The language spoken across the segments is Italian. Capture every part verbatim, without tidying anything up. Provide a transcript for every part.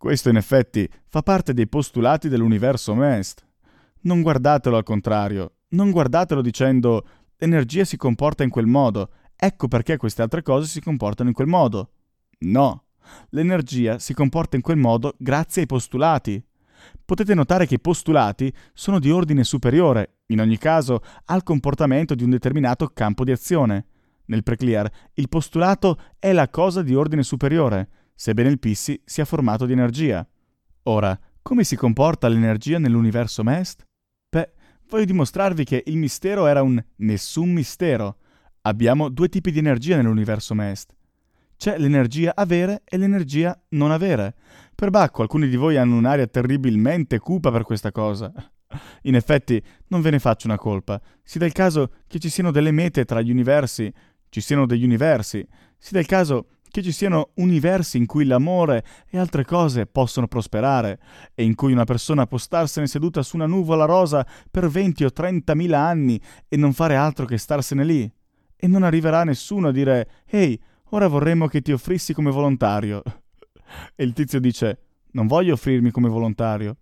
Questo in effetti fa parte dei postulati dell'universo M E S T. Non guardatelo al contrario, non guardatelo dicendo l'energia si comporta in quel modo, ecco perché queste altre cose si comportano in quel modo. No, l'energia si comporta in quel modo grazie ai postulati. Potete notare che i postulati sono di ordine superiore, in ogni caso, al comportamento di un determinato campo di azione. Nel preclear, il postulato è la cosa di ordine superiore, sebbene il P S I sia formato di energia. Ora, come si comporta l'energia nell'universo M E S T? Beh, voglio dimostrarvi che il mistero era un nessun mistero. Abbiamo due tipi di energia nell'universo M E S T. C'è l'energia avere e l'energia non avere. Per Bacco, alcuni di voi hanno un'aria terribilmente cupa per questa cosa. In effetti, non ve ne faccio una colpa. Si dà il caso che ci siano delle mete tra gli universi, ci siano degli universi. Si dà il caso che ci siano universi in cui l'amore e altre cose possono prosperare, e in cui una persona può starsene seduta su una nuvola rosa per venti o trentamila anni e non fare altro che starsene lì. E non arriverà nessuno a dire «Ehi, ora vorremmo che ti offrissi come volontario». E il tizio dice «Non voglio offrirmi come volontario».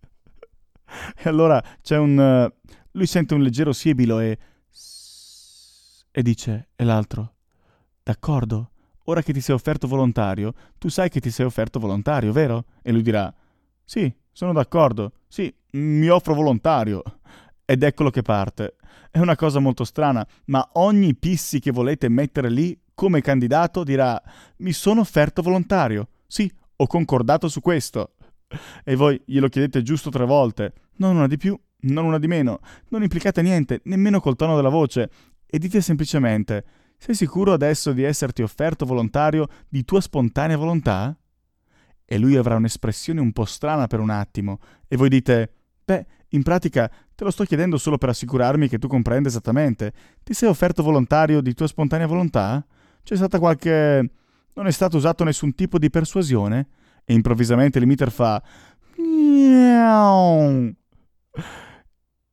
E allora c'è un... Uh, lui sente un leggero siebilo e... E dice, e l'altro, «D'accordo, ora che ti sei offerto volontario, tu sai che ti sei offerto volontario, vero?» E lui dirà, «Sì, sono d'accordo, sì, mi offro volontario». Ed eccolo che parte. È una cosa molto strana, ma ogni pissi che volete mettere lì come candidato dirà «Mi sono offerto volontario, sì, ho concordato su questo». E voi glielo chiedete giusto tre volte, non una di più, non una di meno, non implicate niente, nemmeno col tono della voce, e dite semplicemente «Sei sicuro adesso di esserti offerto volontario di tua spontanea volontà?» E lui avrà un'espressione un po' strana per un attimo, e voi dite «Beh, in pratica te lo sto chiedendo solo per assicurarmi che tu comprenda esattamente. Ti sei offerto volontario di tua spontanea volontà? C'è stata qualche... non è stato usato nessun tipo di persuasione?» E improvvisamente il meter fa «Miau».